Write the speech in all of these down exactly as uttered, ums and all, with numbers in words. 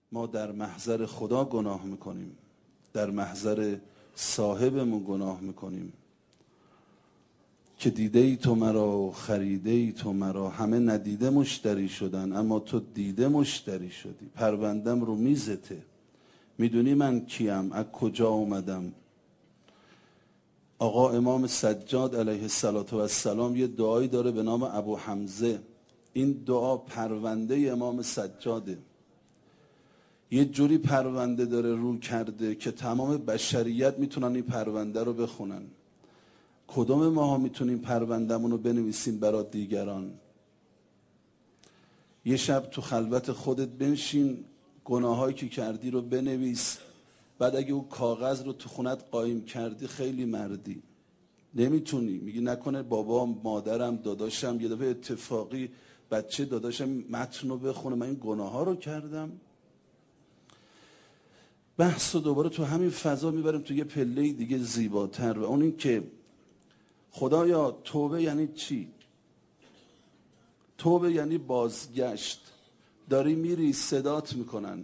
ما در محضر خدا گناه میکنیم، در محضر صاحبمون گناه میکنیم که دیده ای تو مرا، خریده ای تو مرا، همه ندیده مشتری شدن اما تو دیده مشتری شدی. پروندم رو میزته، میدونی من کیم، از کجا اومدم. آقا امام سجاد علیه السلام یه دعایی داره به نام ابو حمزه. این دعا پرونده امام سجاده، یه جوری پرونده داره رو کرده که تمام بشریت میتونن این پرونده رو بخونن. کدوم ماها میتونیم پرونده‌مون رو بنویسیم برای دیگران؟ یه شب تو خلوت خودت بنشین، گناهایی که کردی رو بنویس، بعد اگه اون کاغذ رو تو خونت قایم کردی خیلی مردی. نمیتونی، میگی نکنه بابام، مادرم، داداشم یه دفعه اتفاقی بچه داداشم متن رو بخونه من این گناه ها رو کردم. بحث رو دوباره تو همین فضا میبریم تو یه پله دیگه زیباتر، و اون این که خدایا توبه یعنی چی؟ توبه یعنی بازگشت. داری میری صدات میکنن،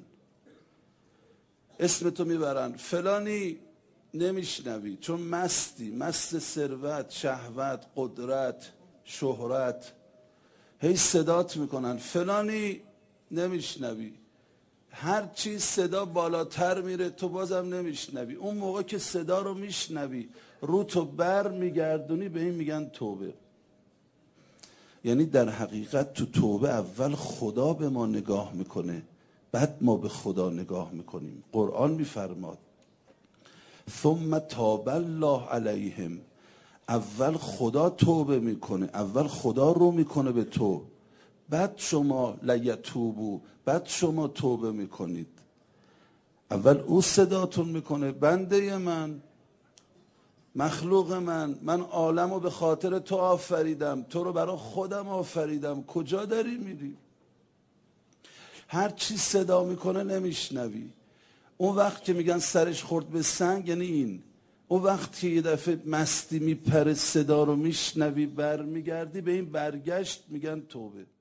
اسمتو میبرن، فلانی، نمیشنوی چون مستی، مست ثروت، شهوت، قدرت، شهرت، هی صدات میکنن، فلانی، نمیشنوی. هر چی صدا بالاتر میره تو بازم نمیشنوی. اون موقع که صدا رو میشنوی رو تو بر میگردونی، به این میگن توبه. یعنی در حقیقت تو توبه اول خدا به ما نگاه میکنه، بعد ما به خدا نگاه میکنیم. قرآن میفرماد ثم تاب الله علیهم، اول خدا توبه میکنه، اول خدا رو میکنه به تو، بعد شما لیتوبو، بعد شما توبه میکنید. اول او صداتون میکنه بنده من، مخلوق من، من عالم رو به خاطر تو آفریدم، تو رو برای خودم آفریدم، کجا داری میری؟ هر چی صدا میکنه نمیشنوی. اون وقت که میگن سرش خورد به سنگ یعنی این. اون وقت که یه دفعه مستی میپره صدا رو میشنوی برمیگردی به این برگشت، میگن توبه.